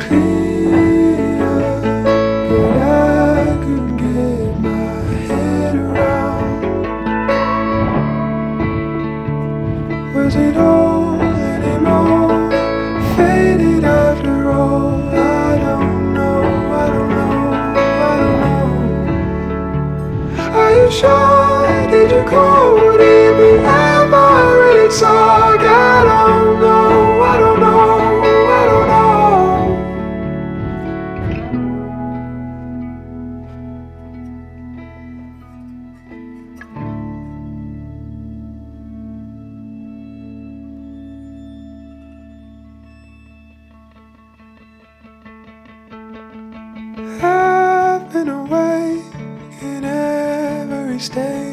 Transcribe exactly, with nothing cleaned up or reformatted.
clear, but I couldn't get my head around. Was it all anymore? Faded after all. I don't know, I don't know, I don't know. Are you sure? Did you call? Did we ever really talk? I don't know, I don't know, I don't know. I've been awake in every state